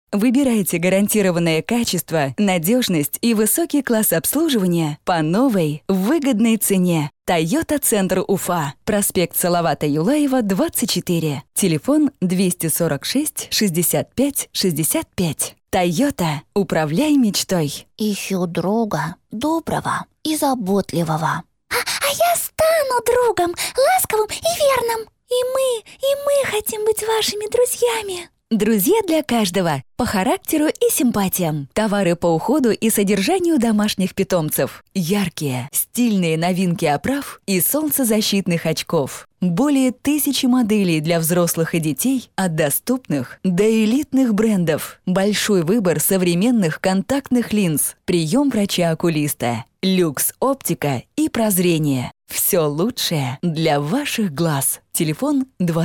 Выбирайте гарантированное качество, надежность и высокий класс обслуживания по новой, выгодной цене. Toyota Центр Уфа. Проспект Салавата Юлаева, 24. Телефон 246 65 65. Toyota. Управляй мечтой. Ищу друга, доброго и заботливого. А я стану другом, ласковым и верным. И мы хотим быть вашими друзьями. Друзья для каждого. По характеру и симпатиям. Товары по уходу и содержанию домашних питомцев. Яркие, стильные новинки оправ и солнцезащитных очков. Более 1000 моделей для взрослых и детей от доступных до элитных брендов. Большой выбор современных контактных линз. Прием врача-окулиста. Люкс оптика и прозрение. Все лучшее для ваших глаз. Телефон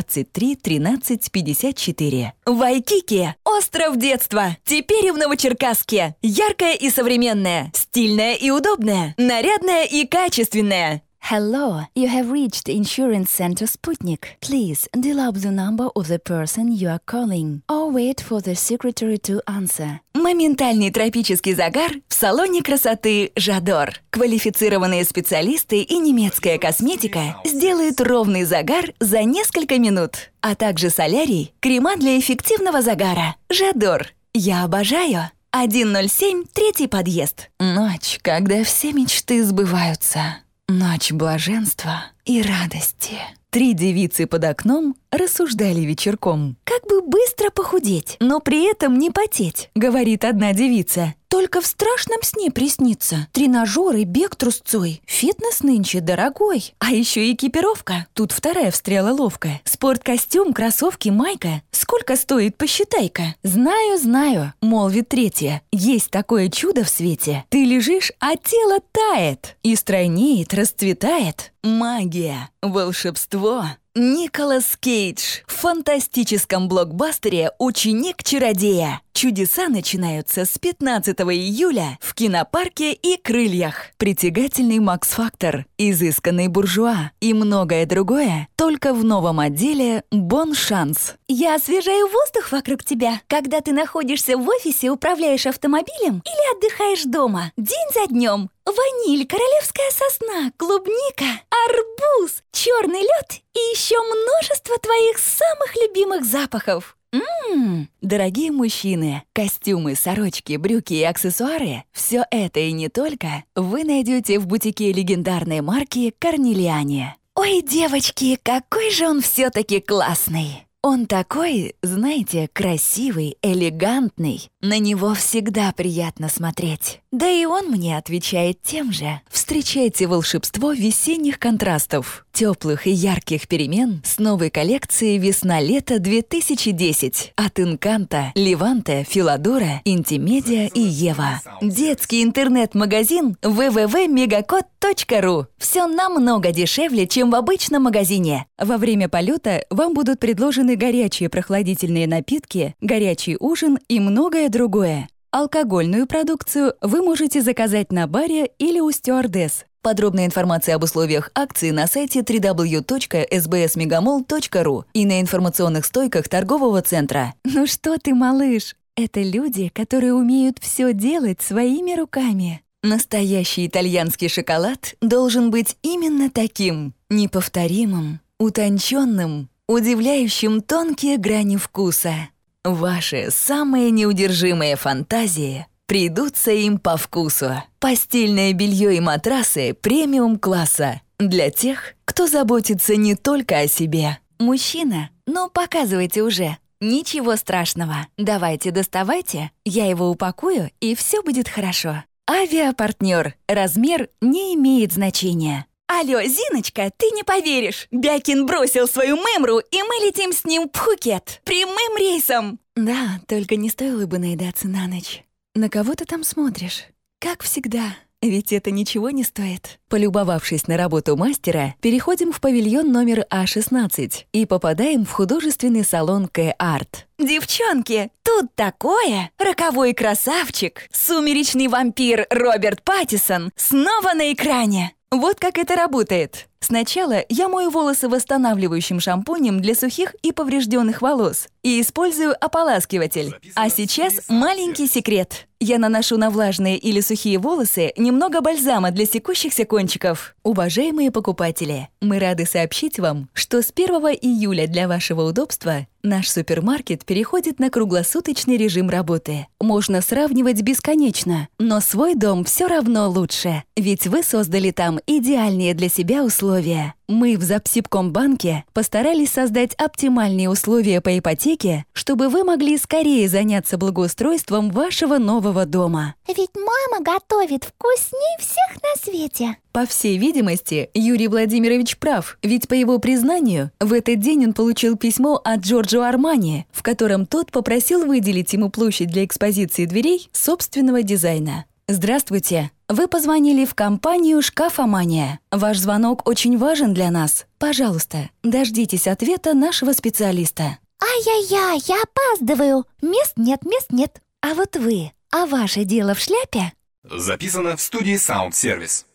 23 13 54. Вайкики. Остров детства. Теперь и в Новочеркасске. Яркое и современное. Стильное и удобное. Нарядное и качественное. Hello, you have reached Insurance Center Sputnik. Please dial up the number of the person you are calling or wait for the secretary to answer. Моментальный тропический загар в салоне красоты «Жадор». Квалифицированные специалисты и немецкая косметика сделают ровный загар за несколько минут. А также солярий, крема для эффективного загара. «Жадор». Я обожаю. 107, 3-й подъезд. Ночь, когда все мечты сбываются. Ночь блаженства и радости. 3 девицы под окном рассуждали вечерком. Как бы быстро похудеть, но при этом не потеть, говорит одна девица. Только в страшном сне приснится. Тренажеры, бег трусцой. Фитнес нынче дорогой. А еще и экипировка. Тут вторая встряла ловко. Спорткостюм, кроссовки, майка. Сколько стоит, посчитай-ка. Знаю, молвит третья. Есть такое чудо в свете. Ты лежишь, а тело тает. И стройнеет, расцветает. Магия, волшебство. Николас Кейдж в фантастическом блокбастере «Ученик чародея». Чудеса начинаются с 15 июля в кинопарке и «Крыльях». Притягательный Макс-фактор, изысканный буржуа и многое другое только в новом отделе «Бон Шанс». Я освежаю воздух вокруг тебя, когда ты находишься в офисе, управляешь автомобилем или отдыхаешь дома. День за днем. Ваниль, королевская сосна, клубника, арбуз, черный лед и еще множество твоих самых любимых запахов. Дорогие мужчины, костюмы, сорочки, брюки и аксессуары – все это и не только вы найдете в бутике легендарной марки «Корнелиане». Ой, девочки, какой же он все-таки классный! Он такой, знаете, красивый, элегантный. На него всегда приятно смотреть. Да и он мне отвечает тем же. Встречайте волшебство весенних контрастов, теплых и ярких перемен с новой коллекцией «Весна-лето 2010» от Инканта, Леванте, Филадора, Интимедиа и Ева. Детский интернет-магазин www.megacode.ru. Все намного дешевле, чем в обычном магазине. Во время полета вам будут предложены горячие прохладительные напитки, горячий ужин и многое другое. Алкогольную продукцию вы можете заказать на баре или у стюардесс. Подробная информация об условиях акции на сайте www.sbsmegamall.ru и на информационных стойках торгового центра. Ну что ты, малыш? Это люди, которые умеют все делать своими руками. Настоящий итальянский шоколад должен быть именно таким. Неповторимым, утонченным, удивляющим тонкие грани вкуса. Ваши самые неудержимые фантазии придутся им по вкусу. Постельное белье и матрасы премиум-класса. Для тех, кто заботится не только о себе. Мужчина, ну показывайте уже. Ничего страшного. Давайте доставайте, я его упакую, и все будет хорошо. Авиапартнер. Размер не имеет значения. Алло, Зиночка, ты не поверишь. Бякин бросил свою мемру, и мы летим с ним в Пхукет. Прямым рейсом. Да, только не стоило бы наедаться на ночь. На кого ты там смотришь? Как всегда. Ведь это ничего не стоит. Полюбовавшись на работу мастера, переходим в павильон номер А16 и попадаем в художественный салон К-Арт. Девчонки, тут такое! Роковой красавчик, сумеречный вампир Роберт Паттинсон снова на экране. Вот как это работает. Сначала я мою волосы восстанавливающим шампунем для сухих и поврежденных волос и использую ополаскиватель. А сейчас маленький секрет. Я наношу на влажные или сухие волосы немного бальзама для секущихся кончиков. Уважаемые покупатели, мы рады сообщить вам, что с 1 июля для вашего удобства наш супермаркет переходит на круглосуточный режим работы. Можно сравнивать бесконечно, но свой дом все равно лучше, ведь вы создали там идеальные для себя условия. Мы в Запсибкомбанке постарались создать оптимальные условия по ипотеке, чтобы вы могли скорее заняться благоустройством вашего нового дома. Ведь мама готовит вкусней всех на свете. По всей видимости, Юрий Владимирович прав, ведь по его признанию, в этот день он получил письмо от Джорджо Армани, в котором тот попросил выделить ему площадь для экспозиции дверей собственного дизайна. Здравствуйте. Вы позвонили в компанию «Шкафомания». Ваш звонок очень важен для нас. Пожалуйста, дождитесь ответа нашего специалиста. Ай-яй-яй, я опаздываю. Мест нет. А вот вы, а ваше дело в шляпе? Записано в студии Sound Service.